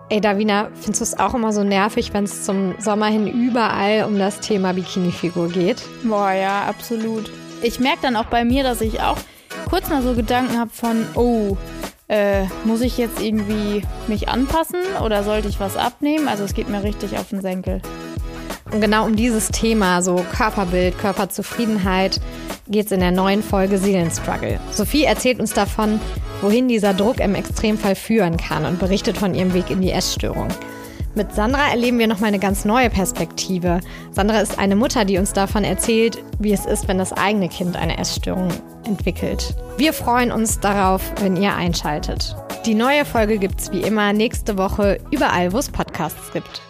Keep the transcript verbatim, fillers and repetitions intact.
Ey, Davina, findest du es auch immer so nervig, wenn es zum Sommer hin überall um das Thema Bikini-Figur geht? Boah, ja, absolut. Ich merke dann auch bei mir, dass ich auch kurz mal so Gedanken habe von, oh, äh, muss ich jetzt irgendwie mich anpassen oder sollte ich was abnehmen? Also es geht mir richtig auf den Senkel. Und genau um dieses Thema, so Körperbild, Körperzufriedenheit, geht es in der neuen Folge Seelenstruggle. Sophie erzählt uns davon, wohin dieser Druck im Extremfall führen kann und berichtet von ihrem Weg in die Essstörung. Mit Sandra erleben wir nochmal eine ganz neue Perspektive. Sandra ist eine Mutter, die uns davon erzählt, wie es ist, wenn das eigene Kind eine Essstörung entwickelt. Wir freuen uns darauf, wenn ihr einschaltet. Die neue Folge gibt's wie immer nächste Woche überall, wo es Podcasts gibt.